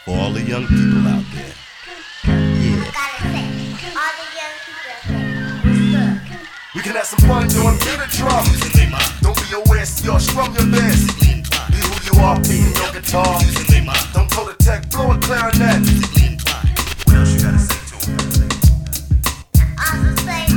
For all the young people out there. Yeah. All the young people out there. What's up? We can have some fun doing beat the drums. Don't be a waste, yo, strum your best. Be who you are, beating your guitar. Don't toe the tech, blow a clarinet. What else you gotta say to him? Also say,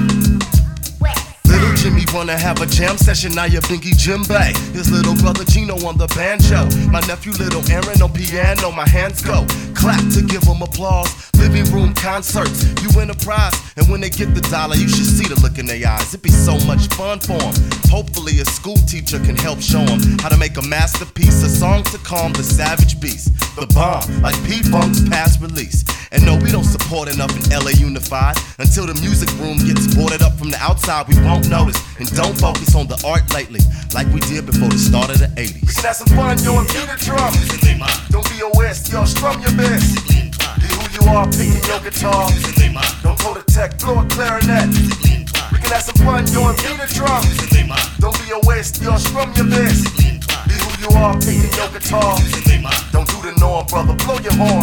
West. Little Jimmy wanna have a jam session, now your Binky Jimbei. His little brother Gino on the banjo. My nephew little Aaron on piano, my hands go. Clap to give him applause. Living room concerts, you win a prize. And when they get the dollar, you should see the look in their eyes. It'd be so much fun for them. Hopefully a school teacher can help show them how to make a masterpiece, a song to calm the savage beast. The bomb, like P-Funk's past release. And no, we don't support enough in LA Unified. Until the music room gets boarded up from the outside, we won't notice. And don't focus on the art lately, like we did before the start of the 80s. We can have some fun, yo, and beat the drums. Don't be a waste, yo, strum your best. Be who you are, picking your guitar. Don't toe the tech, blow a clarinet. We can have some fun, yo, and beat the drums. Don't be a waste, yo, strum your best. Be who you are, picking your guitar. Don't do the norm, brother, blow your horn.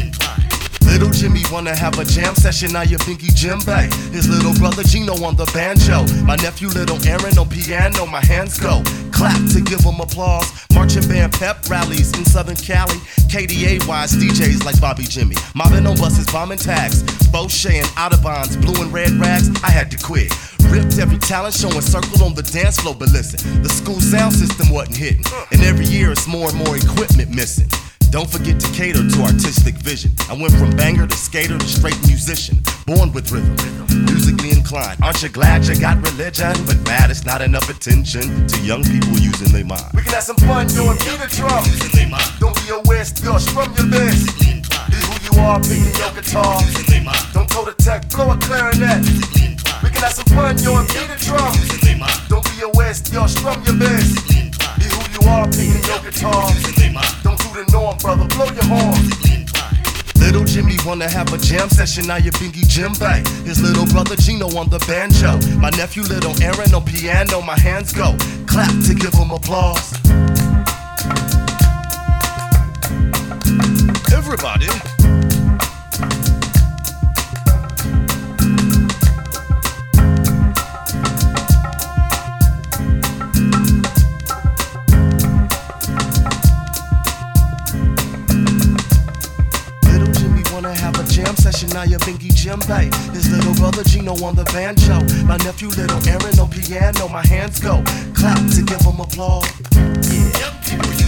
Little Jimmy wanna have a jam session, now your Binky Jimbei. His little brother Gino on the banjo. My nephew little Aaron on piano, my hands go. Clap to give him applause. Marching band pep rallies in Southern Cali. KDA-wise DJs like Bobby Jimmy. Mobbing on buses, bombing tags. Bochet and Audubon's, blue and red rags, I had to quit. Ripped every talent show and circled on the dance floor. But listen, the school sound system wasn't hitting. And every year it's more and more equipment missing. Don't forget to cater to artistic vision. I went from banger to skater to straight musician. Born with rhythm, musically inclined. Aren't you glad you got religion? But mad it's not enough attention to young people using their mind. We can have some fun, yo, and beat the drums. Don't be a waste, yo, strum your best. Be who you are, picking your guitar. Don't toe the tech, blow a clarinet. We can have some fun, yo, and beat the drums. Don't be a waste, yo, strum your best. Be who you are, picking your guitar. Don't do the norm, brother, blow your horn. Little Jimmy wanna have a jam session, now your Binky Jimbei. His little brother Gino on the banjo. My nephew little Aaron on piano, my hands go. Clap to give him applause. Everybody. Have a jam session, now your Binky Jimbei. His little brother Gino on the banjo. My nephew little Aaron on piano, my hands go. Clap to give him applause. Yeah.